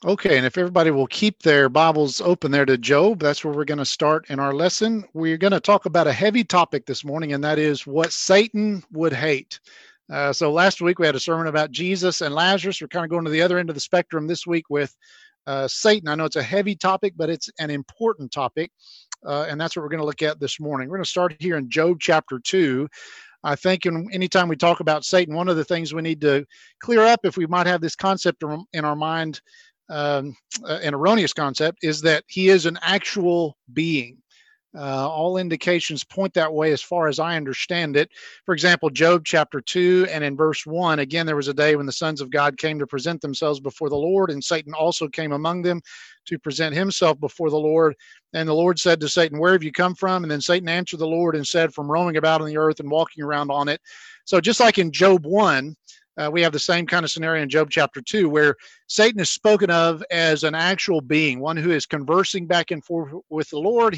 Okay, and if everybody will keep their Bibles open there to Job, that's where we're going to start in our lesson. We're going to talk about a heavy topic this morning, and that is what Satan would hate. So last week we had a sermon about Jesus and Lazarus. We're kind of going to the other end of the spectrum this week with Satan. I know it's a heavy topic, but it's an important topic, and that's what we're going to look at this morning. We're going to start here in Job chapter 2. I think anytime we talk about Satan, one of the things we need to clear up, if we might have this concept in our mind, an erroneous concept, is that he is an actual being. All indications point that way as far as I understand it. For example, Job chapter 2 and in verse 1, again, there was a day when the sons of God came to present themselves before the Lord, and Satan also came among them to present himself before the Lord. And the Lord said to Satan, "Where have you come from?" And then Satan answered the Lord and said, "From roaming about on the earth and walking around on it." So just like in Job 1, we have the same kind of scenario in Job chapter 2, where Satan is spoken of as an actual being, one who is conversing back and forth with the Lord.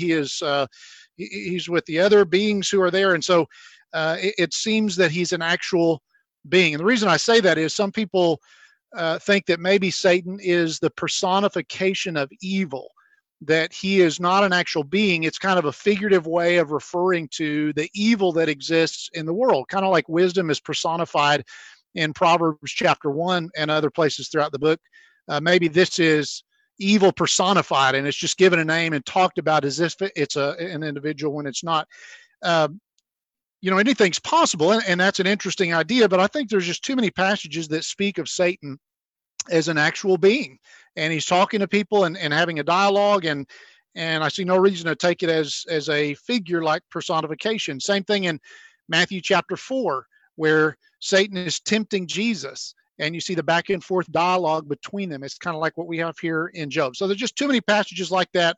He's with the other beings who are there. And so it seems that he's an actual being. And the reason I say that is some people think that maybe Satan is the personification of evil, that he is not an actual being. It's kind of a figurative way of referring to the evil that exists in the world, kind of like wisdom is personified in Proverbs chapter 1 and other places throughout the book. Maybe this is evil personified, and it's just given a name and talked about as if it's an individual when it's not. Uh, Anything's possible, and that's an interesting idea, but I think there's just too many passages that speak of Satan as an actual being, and he's talking to people and having a dialogue, and I see no reason to take it as a figure like personification. Same thing in Matthew chapter 4, where Satan is tempting Jesus, and you see the back and forth dialogue between them. It's kind of like what we have here in Job. So there's just too many passages like that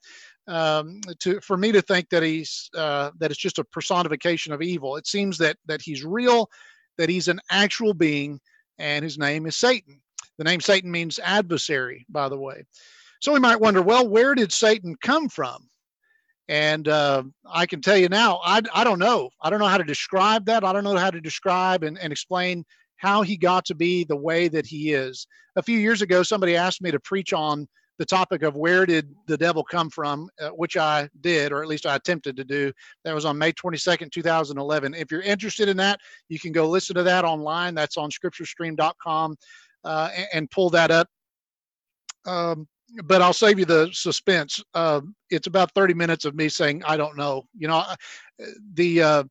for me to think that that it's just a personification of evil. It seems that he's real, that he's an actual being, and his name is Satan. The name Satan means adversary, by the way. So we might wonder, well, where did Satan come from? And I can tell you now, I don't know. I don't know how to describe that. I don't know how to describe and explain how he got to be the way that he is. A few years ago, somebody asked me to preach on the topic of where did the devil come from, which I did, or at least I attempted to do. That was on May 22nd, 2011. If you're interested in that, you can go listen to that online. That's on scripturestream.com and pull that up. But I'll save you the suspense. It's about 30 minutes of me saying, I don't know. The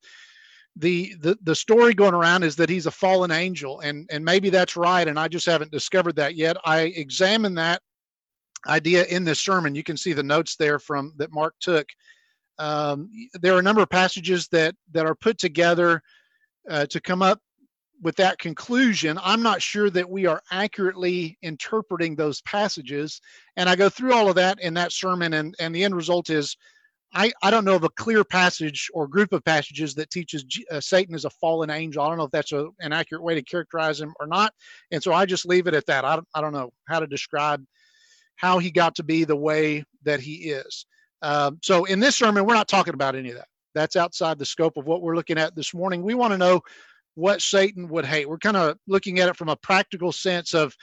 story going around is that he's a fallen angel, and maybe that's right, and I just haven't discovered that yet. I examined that idea in this sermon. You can see the notes there that Mark took. There are a number of passages that are put together to come up with that conclusion. I'm not sure that we are accurately interpreting those passages. And I go through all of that in that sermon, and the end result is I don't know of a clear passage or group of passages that teaches Satan is a fallen angel. I don't know if that's an accurate way to characterize him or not. And so I just leave it at that. I don't know how to describe how he got to be the way that he is. So in this sermon, we're not talking about any of that. That's outside the scope of what we're looking at this morning. We want to know what Satan would hate. We're kind of looking at it from a practical sense of,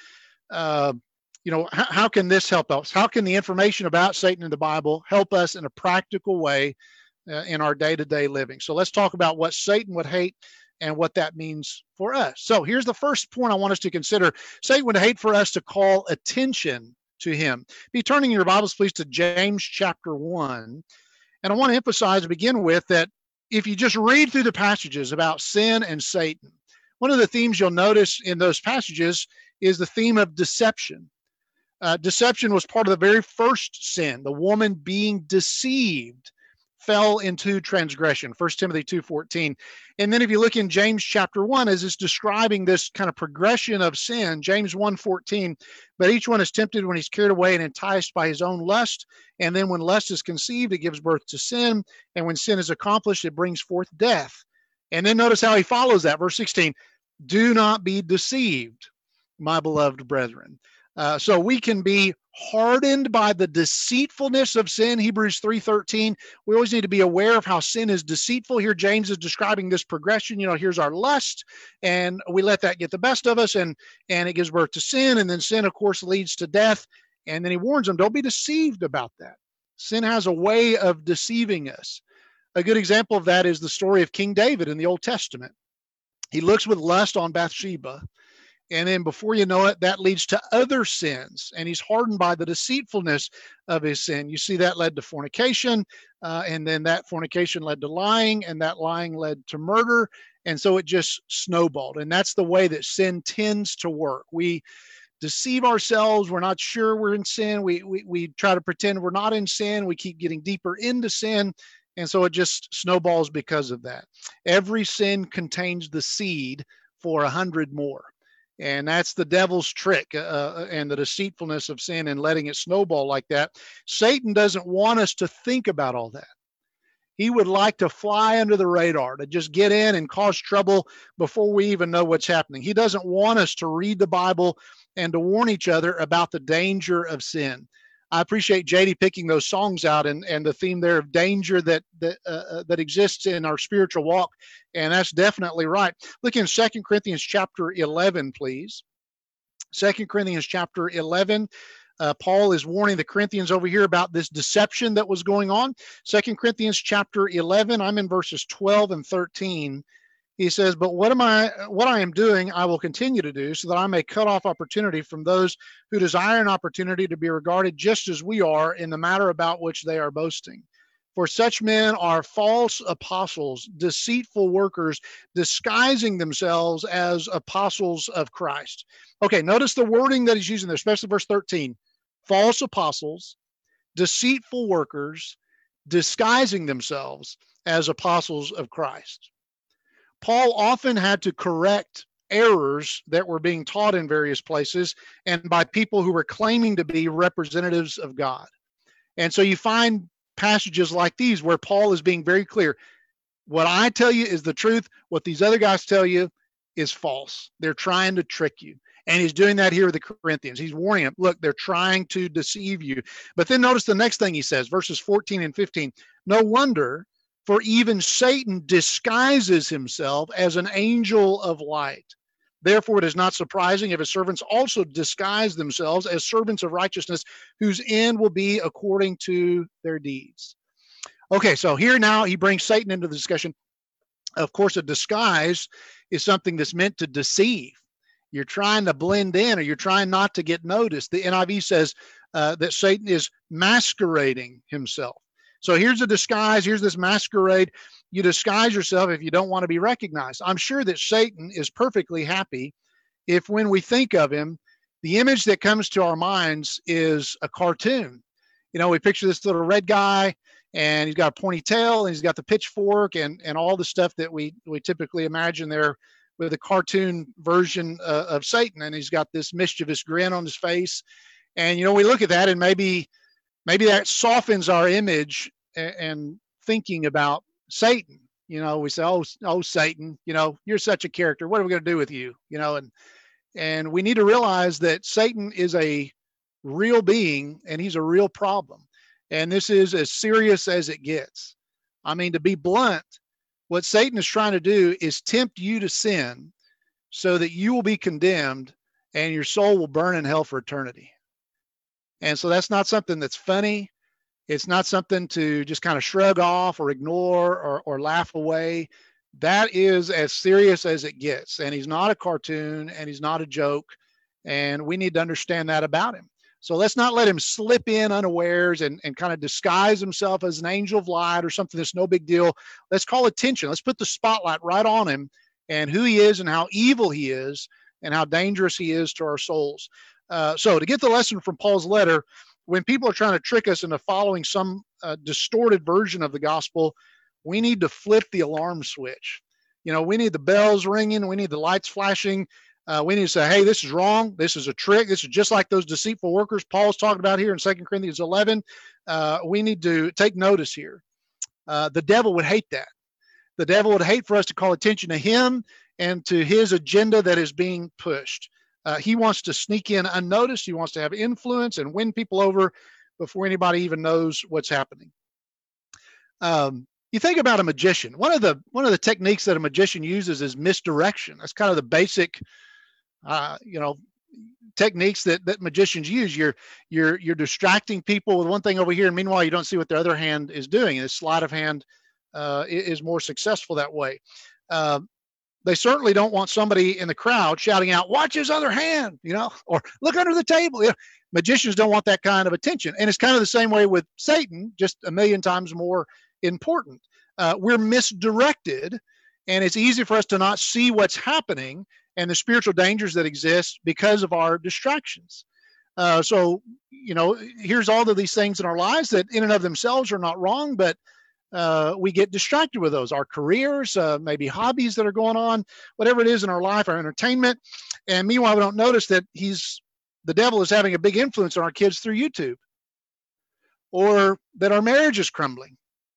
how can this help us? How can the information about Satan in the Bible help us in a practical way in our day-to-day living? So let's talk about what Satan would hate and what that means for us. So here's the first point I want us to consider. Satan would hate for us to call attention to him. Be turning your Bibles, please, to James chapter 1. And I want to emphasize to begin with that if you just read through the passages about sin and Satan, one of the themes you'll notice in those passages is the theme of deception. Deception was part of the very first sin. The woman being deceived fell into transgression, 1 Timothy 2:14. And then if you look in James chapter 1, as it's describing this kind of progression of sin, James 1:14, but each one is tempted when he's carried away and enticed by his own lust. And then when lust is conceived, it gives birth to sin. And when sin is accomplished, it brings forth death. And then notice how he follows that, verse 16, do not be deceived, my beloved brethren. So we can be hardened by the deceitfulness of sin, Hebrews 3:13. We always need to be aware of how sin is deceitful. Here James is describing this progression. Here's our lust, and we let that get the best of us, and it gives birth to sin, and then sin, of course, leads to death. And then he warns them, don't be deceived about that. Sin has a way of deceiving us. A good example of that is the story of King David in the Old Testament. He looks with lust on Bathsheba. And then before you know it, that leads to other sins. And he's hardened by the deceitfulness of his sin. You see, that led to fornication. And then that fornication led to lying. And that lying led to murder. And so it just snowballed. And that's the way that sin tends to work. We deceive ourselves. We're not sure we're in sin. We try to pretend we're not in sin. We keep getting deeper into sin. And so it just snowballs because of that. Every sin contains the seed for 100 more. And that's the devil's trick and the deceitfulness of sin and letting it snowball like that. Satan doesn't want us to think about all that. He would like to fly under the radar, to just get in and cause trouble before we even know what's happening. He doesn't want us to read the Bible and to warn each other about the danger of sin. I appreciate JD picking those songs out and the theme there of danger that exists in our spiritual walk. And that's definitely right. Look in 2 Corinthians chapter 11, please. 2 Corinthians chapter 11. Paul is warning the Corinthians over here about this deception that was going on. 2 Corinthians chapter 11, I'm in verses 12 and 13. He says, but what I am doing, I will continue to do so that I may cut off opportunity from those who desire an opportunity to be regarded just as we are in the matter about which they are boasting. For such men are false apostles, deceitful workers, disguising themselves as apostles of Christ. Okay, notice the wording that he's using there, especially verse 13. False apostles, deceitful workers, disguising themselves as apostles of Christ. Paul often had to correct errors that were being taught in various places and by people who were claiming to be representatives of God. And so you find passages like these where Paul is being very clear. What I tell you is the truth. What these other guys tell you is false. They're trying to trick you. And he's doing that here with the Corinthians. He's warning them, look, they're trying to deceive you. But then notice the next thing he says, verses 14 and 15. No wonder, for even Satan disguises himself as an angel of light. Therefore, it is not surprising if his servants also disguise themselves as servants of righteousness, whose end will be according to their deeds. Okay, so here now he brings Satan into the discussion. Of course, a disguise is something that's meant to deceive. You're trying to blend in, or you're trying not to get noticed. The NIV says that Satan is masquerading himself. So here's a disguise. Here's this masquerade. You disguise yourself if you don't want to be recognized. I'm sure that Satan is perfectly happy if, when we think of him, the image that comes to our minds is a cartoon. You know, we picture this little red guy, and he's got a pointy tail, and he's got the pitchfork, and all the stuff that we typically imagine there with a cartoon version of Satan. And he's got this mischievous grin on his face. And, you know, we look at that, and maybe that softens our image and thinking about Satan. You know, we say, oh, Satan, you know, you're such a character. What are we going to do with you? You know, and we need to realize that Satan is a real being, and he's a real problem. And this is as serious as it gets. I mean, to be blunt, what Satan is trying to do is tempt you to sin so that you will be condemned and your soul will burn in hell for eternity. And so that's not something that's funny. It's not something to just kind of shrug off or ignore or laugh away. That is as serious as it gets. And he's not a cartoon, and he's not a joke. And we need to understand that about him. So let's not let him slip in unawares and kind of disguise himself as an angel of light or something that's no big deal. Let's call attention. Let's put the spotlight right on him and who he is and how evil he is and how dangerous he is to our souls. So to get the lesson from Paul's letter, when people are trying to trick us into following some distorted version of the gospel, we need to flip the alarm switch. You know, we need the bells ringing. We need the lights flashing. We need to say, hey, this is wrong. This is a trick. This is just like those deceitful workers Paul's talking about here in 2 Corinthians 11. We need to take notice here. The devil would hate that. The devil would hate for us to call attention to him and to his agenda that is being pushed. He wants to sneak in unnoticed. He wants to have influence and win people over before anybody even knows what's happening. You think about a magician. One of the techniques that a magician uses is misdirection. That's kind of the basic, techniques that magicians use. You're distracting people with one thing over here, and meanwhile you don't see what their other hand is doing. And the sleight of hand is more successful that way. They certainly don't want somebody in the crowd shouting out, "Watch his other hand," or "Look under the table." Magicians don't want that kind of attention. And it's kind of the same way with Satan, just a million times more important. We're misdirected, and it's easy for us to not see what's happening and the spiritual dangers that exist because of our distractions. So, here's all of these things in our lives that in and of themselves are not wrong, but we get distracted with those, our careers, maybe hobbies that are going on, whatever it is in our life, our entertainment. And meanwhile, we don't notice that the devil is having a big influence on our kids through YouTube, or that our marriage is crumbling,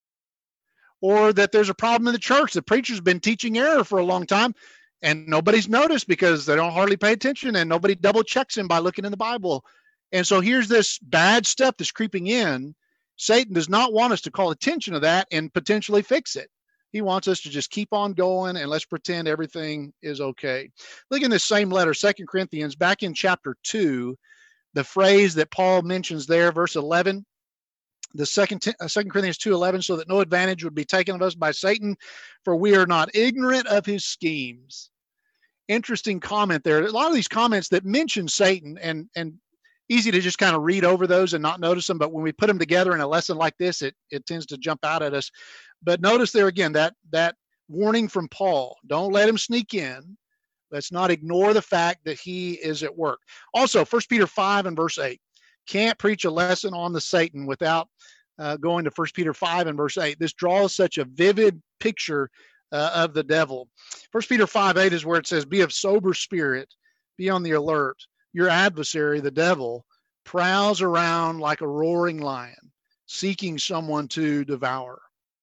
or that there's a problem in the church. The preacher's been teaching error for a long time and nobody's noticed because they don't hardly pay attention, and nobody double checks him by looking in the Bible. And so here's this bad stuff that's creeping in. Satan does not want us to call attention to that and potentially fix it. He wants us to just keep on going and let's pretend everything is okay. Look in this same letter, 2 Corinthians, back in chapter 2, the phrase that Paul mentions there, verse 11, the 2 Corinthians 2:11, so that no advantage would be taken of us by Satan, for we are not ignorant of his schemes. Interesting comment there. A lot of these comments that mention Satan, and easy to just kind of read over those and not notice them, but when we put them together in a lesson like this, it tends to jump out at us. But notice there again that warning from Paul: don't let him sneak in. Let's not ignore the fact that he is at work. Also, 1 Peter 5 and verse 8. Can't preach a lesson on the Satan without going to 1 Peter 5 and verse 8. This draws such a vivid picture of the devil. 1 Peter 5:8 is where it says, be of sober spirit, be on the alert. Your adversary, the devil, prowls around like a roaring lion, seeking someone to devour.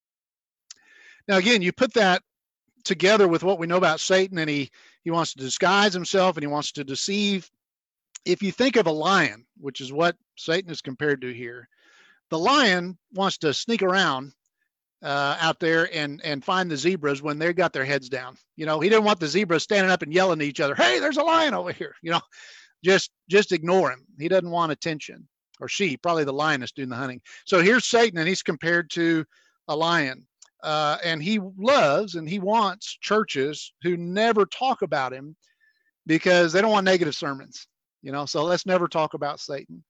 Now, again, you put that together with what we know about Satan, and he wants to disguise himself and he wants to deceive. If you think of a lion, which is what Satan is compared to here, the lion wants to sneak around out there and find the zebras when they've got their heads down. He didn't want the zebras standing up and yelling at each other, hey, there's a lion over here. Just ignore him. He doesn't want attention. Or she, probably the lioness doing the hunting. So here's Satan, and he's compared to a lion. And he loves and he wants churches who never talk about him because they don't want negative sermons. So let's never talk about Satan.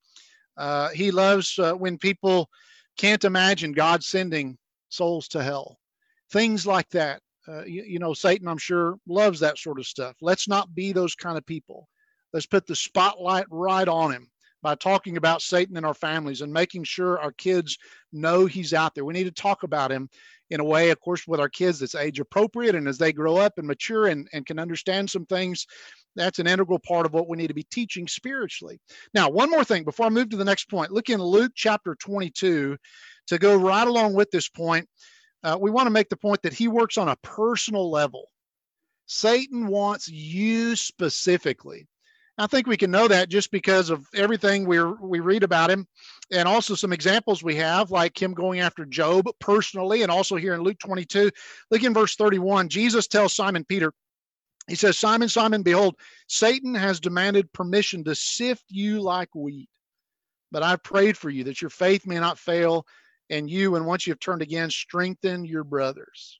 He loves when people can't imagine God sending souls to hell. Things like that. Satan, I'm sure, loves that sort of stuff. Let's not be those kind of people. Let's put the spotlight right on him by talking about Satan in our families and making sure our kids know he's out there. We need to talk about him in a way, of course, with our kids that's age appropriate. And as they grow up and mature and can understand some things, that's an integral part of what we need to be teaching spiritually. Now, one more thing before I move to the next point. Look in Luke chapter 22 to go right along with this point. We want to make the point that he works on a personal level. Satan wants you specifically. I think we can know that just because of everything we read about him, and also some examples we have, like him going after Job personally, and also here in Luke 22. Look in verse 31. Jesus tells Simon Peter, he says, Simon, Simon, behold, Satan has demanded permission to sift you like wheat. But I prayed for you that your faith may not fail, and you, and once you have turned again, strengthen your brothers.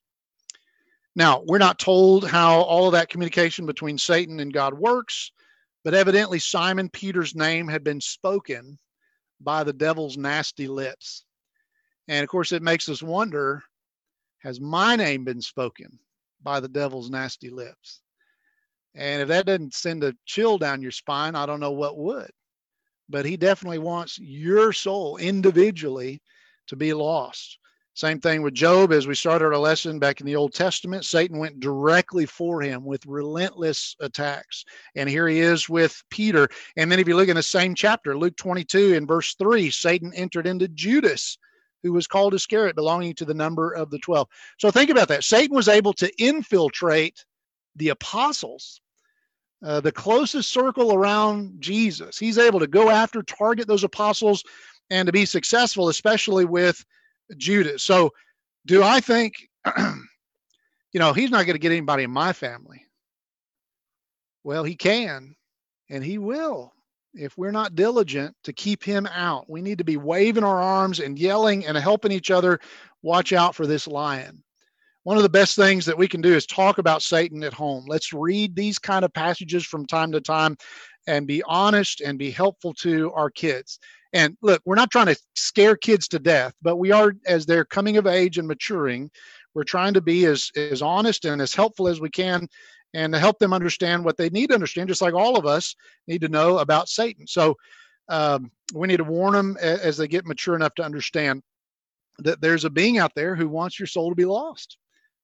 Now, we're not told how all of that communication between Satan and God works, but evidently Simon Peter's name had been spoken by the devil's nasty lips. And of course, it makes us wonder, has my name been spoken by the devil's nasty lips? And if that doesn't send a chill down your spine, I don't know what would. But he definitely wants your soul individually to be lost. Same thing with Job. As we started our lesson back in the Old Testament, Satan went directly for him with relentless attacks. And here he is with Peter. And then if you look in the same chapter, Luke 22 in verse 3, Satan entered into Judas, who was called Iscariot, belonging to the number of the 12. So think about that. Satan was able to infiltrate the apostles, the closest circle around Jesus. He's able to go after, target those apostles, and to be successful, especially with Judas. So do I think, he's not going to get anybody in my family? Well, he can, And he will, if we're not diligent to keep him out. We need to be waving our arms and yelling and helping each other watch out for this lion. One of the best things that we can do is talk about Satan at home. Let's read these kind of passages from time to time and be honest and be helpful to our kids. And look, we're not trying to scare kids to death, but we are, as they're coming of age and maturing, we're trying to be as honest and as helpful as we can, and to help them understand what they need to understand, just like all of us need to know about Satan. So we need to warn them as they get mature enough to understand that there's a being out there who wants your soul to be lost.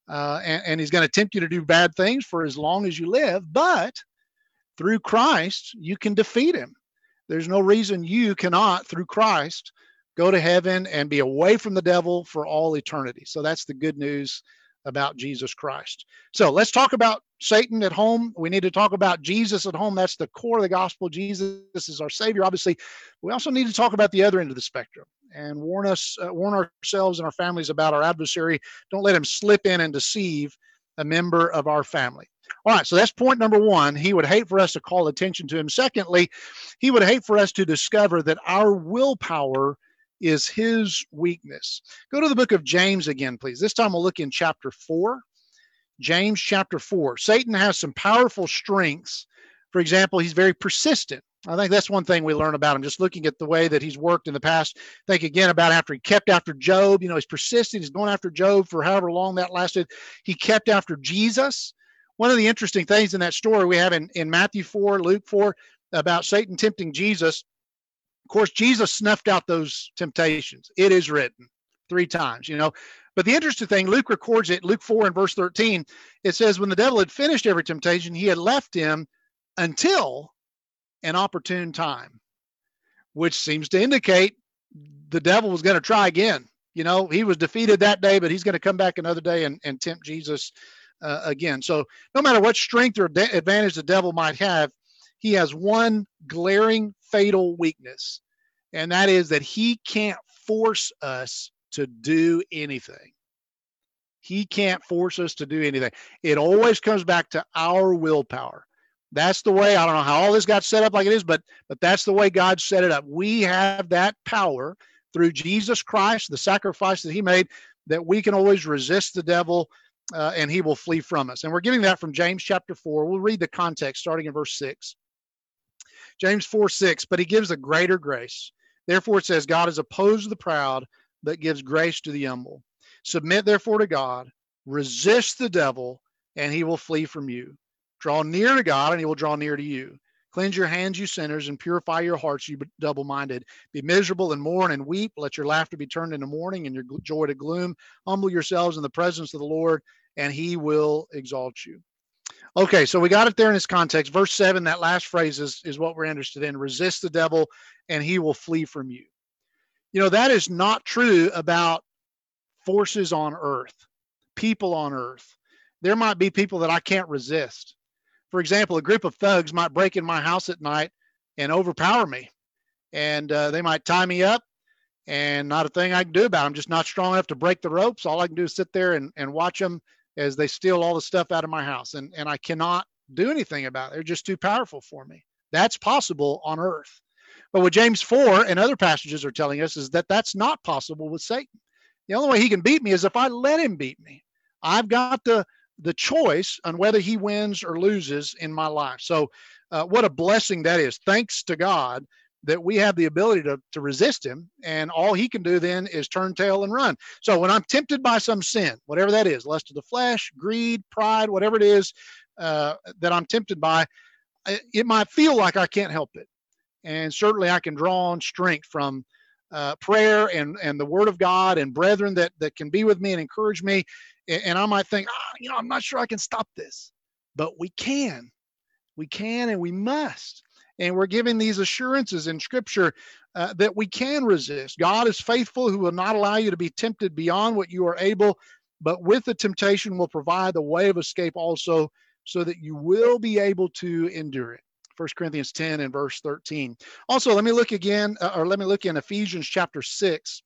And he's going to tempt you to do bad things for as long as you live, but through Christ, you can defeat him. There's no reason you cannot, through Christ, go to heaven and be away from the devil for all eternity. So that's the good news about Jesus Christ. So let's talk about Satan at home. We need to talk about Jesus at home. That's the core of the gospel. Jesus is our Savior. Obviously, we also need to talk about the other end of the spectrum and warn ourselves and our families about our adversary. Don't let him slip in and deceive a member of our family. All right, so that's point number one. He would hate for us to call attention to him. Secondly, he would hate for us to discover that our willpower is his weakness. Go to the book of James again, please. This time we'll look in chapter 4. James chapter 4. Satan has some powerful strengths. For example, he's very persistent. I think that's one thing we learn about him, just looking at the way that he's worked in the past. Think again about after he kept after Job. He's persistent. He's going after Job for however long that lasted. He kept after Jesus. One of the interesting things in that story we have in Matthew 4, Luke 4, about Satan tempting Jesus. Of course, Jesus snuffed out those temptations. It is written 3 times, But the interesting thing, Luke records it, Luke 4 and verse 13, it says, when the devil had finished every temptation, he had left him until an opportune time, which seems to indicate the devil was going to try again. He was defeated that day, but he's going to come back another day and tempt Jesus again. So no matter what strength or advantage the devil might have, he has one glaring fatal weakness, and that is that he can't force us to do anything. He can't force us to do anything. It always comes back to our willpower. That's the way. I don't know how all this got set up like it is, but that's the way God set it up. We have that power through Jesus Christ, the sacrifice that he made, that we can always resist the devil and he will flee from us. And we're getting that from James chapter 4. We'll read the context starting in verse 6. James 4:6, but he gives a greater grace. Therefore it says, God is opposed to the proud, but gives grace to the humble. Submit therefore to God, resist the devil, and he will flee from you. Draw near to God, and he will draw near to you. Cleanse your hands, you sinners, and purify your hearts, you double-minded. Be miserable and mourn and weep. Let your laughter be turned into mourning and your joy to gloom. Humble yourselves in the presence of the Lord, and he will exalt you. Okay, so we got it there in its context. Verse 7, that last phrase is what we're interested in. Resist the devil, and he will flee from you. That is not true about forces on earth, people on earth. There might be people that I can't resist. For example, a group of thugs might break in my house at night and overpower me. And they might tie me up, and not a thing I can do about it. I'm just not strong enough to break the ropes. All I can do is sit there and watch them as they steal all the stuff out of my house. And I cannot do anything about it. They're just too powerful for me. That's possible on earth. But what James 4 and other passages are telling us is that that's not possible with Satan. The only way he can beat me is if I let him beat me. I've got the choice on whether he wins or loses in my life. So what a blessing that is. Thanks to God that we have the ability to resist him, and all he can do then is turn tail and run. So when I'm tempted by some sin, whatever that is, lust of the flesh, greed, pride, whatever it is that I'm tempted by, it might feel like I can't help it. And certainly I can draw on strength from prayer and the word of God and brethren that can be with me and encourage me. And I might think, I'm not sure I can stop this, but we can and we must. And we're giving these assurances in Scripture that we can resist. God is faithful, who will not allow you to be tempted beyond what you are able, but with the temptation will provide the way of escape also, so that you will be able to endure it. 1 Corinthians 10 and verse 13. Also, let me look in Ephesians chapter 6.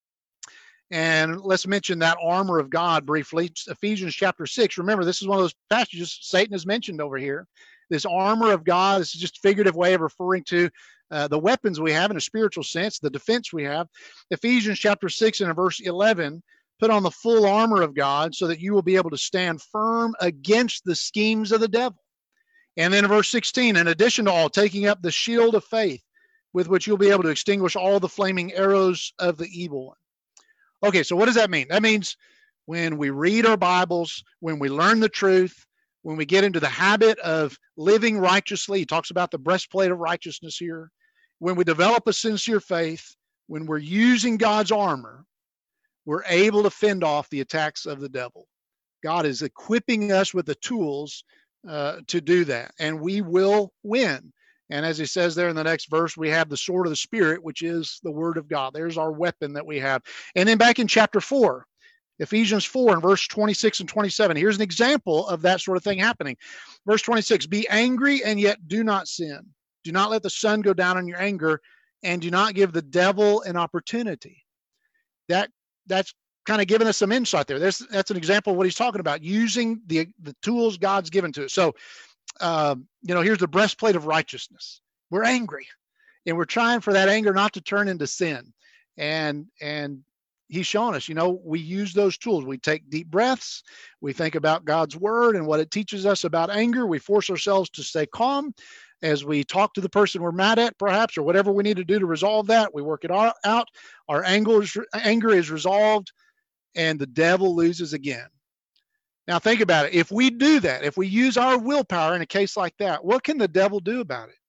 And let's mention that armor of God briefly. Ephesians chapter 6. Remember, this is one of those passages Satan is mentioned over here. This armor of God, this is just a figurative way of referring to the weapons we have in a spiritual sense, the defense we have. Ephesians chapter 6 and verse 11, put on the full armor of God so that you will be able to stand firm against the schemes of the devil. And then in verse 16, in addition to all, taking up the shield of faith with which you'll be able to extinguish all the flaming arrows of the evil one. Okay, so what does that mean? That means when we read our Bibles, when we learn the truth, when we get into the habit of living righteously, he talks about the breastplate of righteousness here. When we develop a sincere faith, when we're using God's armor, we're able to fend off the attacks of the devil. God is equipping us with the tools to do that, and we will win. And as he says there in the next verse, we have the sword of the Spirit, which is the word of God. There's our weapon that we have. And then back in chapter 4, Ephesians 4 and verse 26 and 27, here's an example of that sort of thing happening. Verse 26, be angry and yet do not sin. Do not let the sun go down in your anger, and do not give the devil an opportunity. That's kind of giving us some insight there. That's an example of what he's talking about, using the tools God's given to us. So, here's the breastplate of righteousness. We're angry, and we're trying for that anger not to turn into sin. And he's showing us, we use those tools. We take deep breaths. We think about God's word and what it teaches us about anger. We force ourselves to stay calm as we talk to the person we're mad at, perhaps, or whatever we need to do to resolve that. We work it out. Our anger is resolved, and the devil loses again. Now think about it. If we do that, if we use our willpower in a case like that, what can the devil do about it?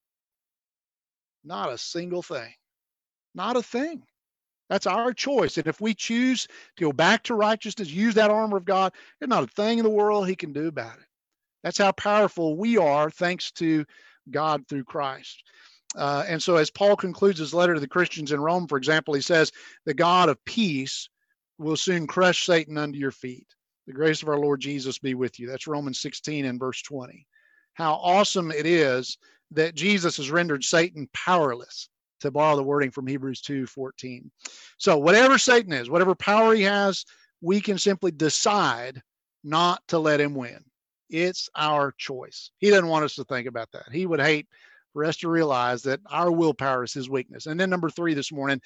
Not a single thing. Not a thing. That's our choice. And if we choose to go back to righteousness, use that armor of God, there's not a thing in the world he can do about it. That's how powerful we are, thanks to God through Christ. And so as Paul concludes his letter to the Christians in Rome, for example, he says, the God of peace will soon crush Satan under your feet. The grace of our Lord Jesus be with you. That's Romans 16 and verse 20. How awesome it is that Jesus has rendered Satan powerless, to borrow the wording from Hebrews 2:14. So whatever Satan is, whatever power he has, we can simply decide not to let him win. It's our choice. He doesn't want us to think about that. He would hate for us to realize that our willpower is his weakness. And then number 3 this morning,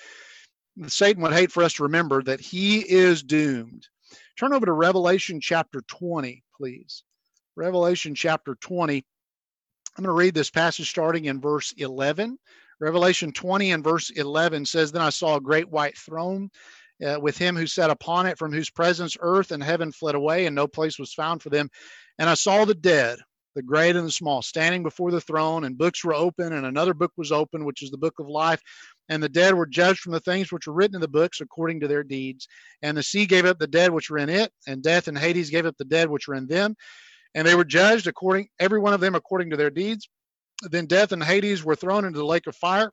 Satan would hate for us to remember that he is doomed. Turn over to Revelation chapter 20, please. Revelation chapter 20. I'm going to read this passage starting in verse 11. Revelation 20 and verse 11 says, then I saw a great white throne with him who sat upon it, from whose presence earth and heaven fled away, and no place was found for them. And I saw the dead, the great and the small, standing before the throne, and books were open, and another book was open, which is the book of life. And the dead were judged from the things which were written in the books according to their deeds. And the sea gave up the dead which were in it, and death and Hades gave up the dead which were in them. And they were judged every one of them according to their deeds. Then death and Hades were thrown into the lake of fire.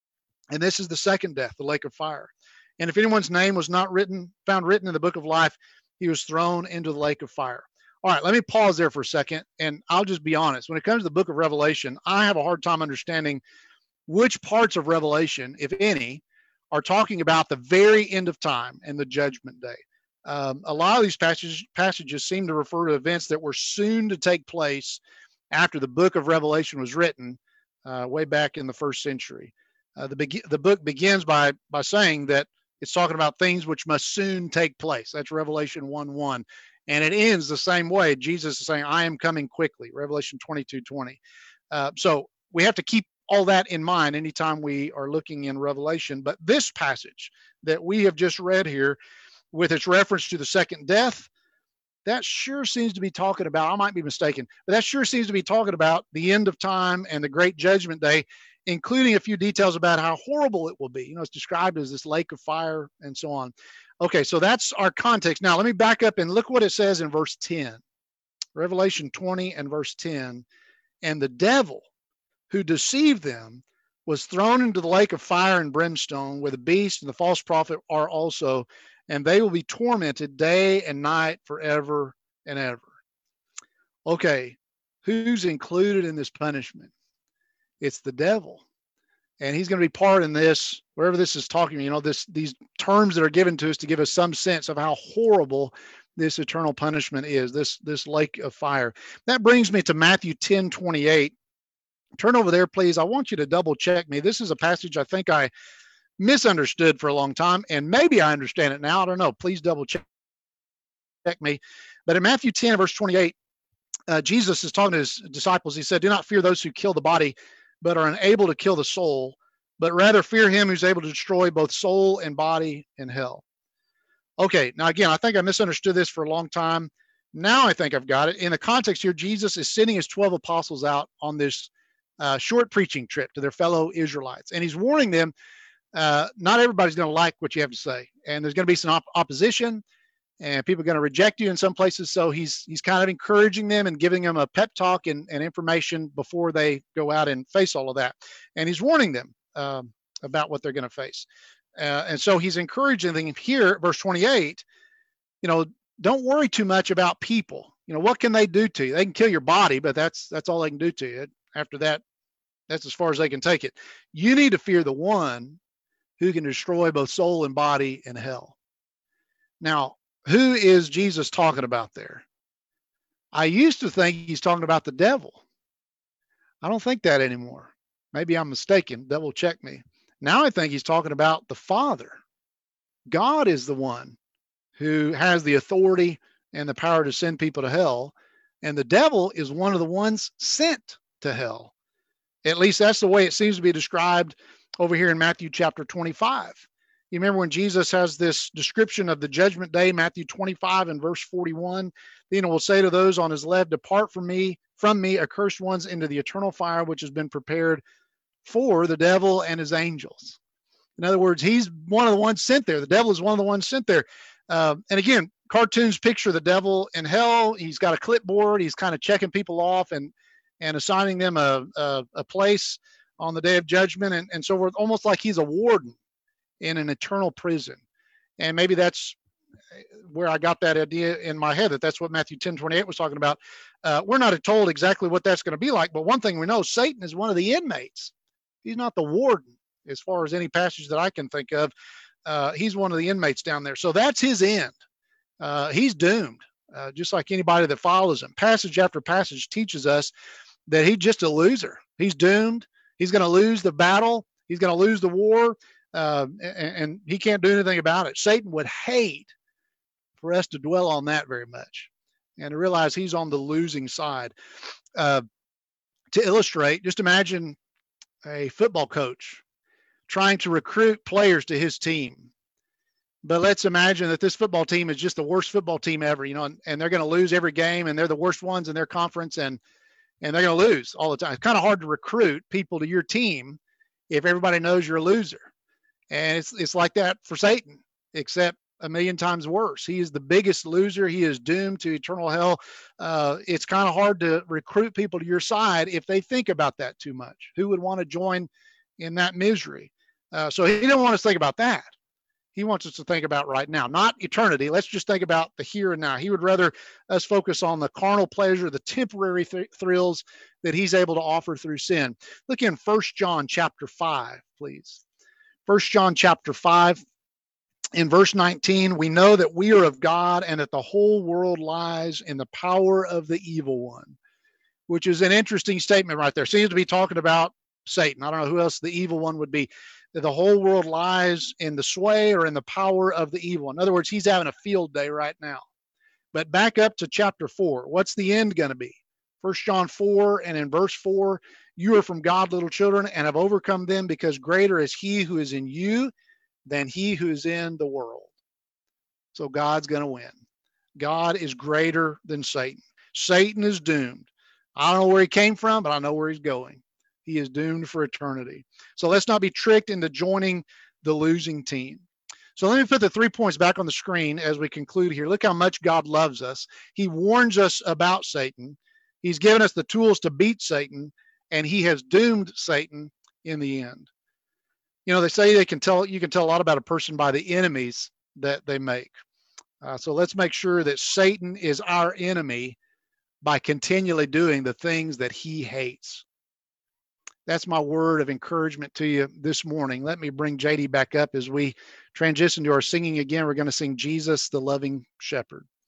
And this is the second death, the lake of fire. And if anyone's name was not found written in the book of life, he was thrown into the lake of fire. All right, let me pause there for a second, and I'll just be honest. When it comes to the book of Revelation, I have a hard time understanding which parts of Revelation, if any, are talking about the very end of time and the judgment day. A lot of these passages seem to refer to events that were soon to take place after the book of Revelation was written, way back in the first century. The book begins by saying that it's talking about things which must soon take place. That's Revelation 1:1. And it ends the same way. Jesus is saying, I am coming quickly, Revelation 22:20. So we have to keep all that in mind anytime we are looking in Revelation. But this passage that we have just read here, with its reference to the second death, that sure seems to be talking about, I might be mistaken, but that sure seems to be talking about the end of time and the great judgment day, including a few details about how horrible it will be. It's described as this lake of fire and so on. Okay, so that's our context. Now, let me back up and look what it says in verse 10. Revelation 20 and verse 10. And the devil who deceived them was thrown into the lake of fire and brimstone, where the beast and the false prophet are also, and they will be tormented day and night forever and ever. Okay, who's included in this punishment? It's the devil. And he's going to be part in this, wherever this is talking, these terms that are given to us to give us some sense of how horrible this eternal punishment is, this lake of fire. That brings me to Matthew 10:28. Turn over there, please. I want you to double check me. This is a passage I think I misunderstood for a long time, and maybe I understand it now. I don't know. Please double check me. But in Matthew 10, verse 28, Jesus is talking to his disciples. He said, "Do not fear those who kill the body, but are unable to kill the soul, but rather fear him who's able to destroy both soul and body in hell." Okay, now again, I think I misunderstood this for a long time. Now I think I've got it. In the context here, Jesus is sending his 12 apostles out on this short preaching trip to their fellow Israelites. And he's warning them, not everybody's going to like what you have to say. And there's going to be some opposition, and people are going to reject you in some places. So he's kind of encouraging them and giving them a pep talk and information before they go out and face all of that. And he's warning them about what they're going to face. And so he's encouraging them here, verse 28, don't worry too much about people. What can they do to you? They can kill your body, but that's all they can do to you. After that, that's as far as they can take it. You need to fear the one who can destroy both soul and body in hell. Now, who is Jesus talking about there? I used to think he's talking about the devil. I don't think that anymore. Maybe I'm mistaken. Double check me. Now I think he's talking about the Father. God is the one who has the authority and the power to send people to hell, and the devil is one of the ones sent to hell. At least that's the way it seems to be described over here in Matthew chapter 25. You remember when Jesus has this description of the judgment day, Matthew 25 and verse 41, then will say to those on his left, "Depart from me, accursed ones, into the eternal fire, which has been prepared for the devil and his angels." In other words, he's one of the ones sent there. The devil is one of the ones sent there. And again, cartoons picture the devil in hell. He's got a clipboard. He's kind of checking people off and assigning them a place on the day of judgment and so forth, almost like he's a warden in an eternal prison. And maybe that's where I got that idea in my head, that's what Matthew 10:28 was talking about. We're not told exactly what that's going to be like, but one thing we know, Satan is one of the inmates. He's not the warden, as far as any passage that I can think of. He's one of the inmates down there. So that's his end. He's doomed, just like anybody that follows him. Passage after passage teaches us that he's just a loser. He's doomed. He's going to lose the battle. He's going to lose the war, and he can't do anything about it. Satan would hate for us to dwell on that very much and to realize he's on the losing side. To illustrate, just imagine a football coach trying to recruit players to his team. But let's imagine that this football team is just the worst football team ever, and they're going to lose every game, and they're the worst ones in their conference, and they're going to lose all the time. It's kind of hard to recruit people to your team if everybody knows you're a loser. And it's like that for Satan, except a million times worse. He is the biggest loser. He is doomed to eternal hell. It's kind of hard to recruit people to your side if they think about that too much. Who would want to join in that misery? So he don't want us to think about that. He wants us to think about right now, not eternity. Let's just think about the here and now. He would rather us focus on the carnal pleasure, the temporary thrills that he's able to offer through sin. Look in 1 John chapter 5, please. 1 John chapter 5, in verse 19, we know that we are of God and that the whole world lies in the power of the evil one, which is an interesting statement right there. Seems to be talking about Satan. I don't know who else the evil one would be. That the whole world lies in the sway or in the power of the evil. In other words, he's having a field day right now. But back up to chapter 4. What's the end going to be? 1 John 4 and in verse 4, you are from God, little children, and have overcome them, because greater is he who is in you than he who is in the world. So God's going to win. God is greater than Satan. Satan is doomed. I don't know where he came from, but I know where he's going. He is doomed for eternity. So let's not be tricked into joining the losing team. So let me put the 3 points back on the screen as we conclude here. Look how much God loves us. He warns us about Satan. He's given us the tools to beat Satan, and he has doomed Satan in the end. They say you can tell a lot about a person by the enemies that they make. So let's make sure that Satan is our enemy by continually doing the things that he hates. That's my word of encouragement to you this morning. Let me bring JD back up as we transition to our singing again. We're going to sing Jesus, the Loving Shepherd.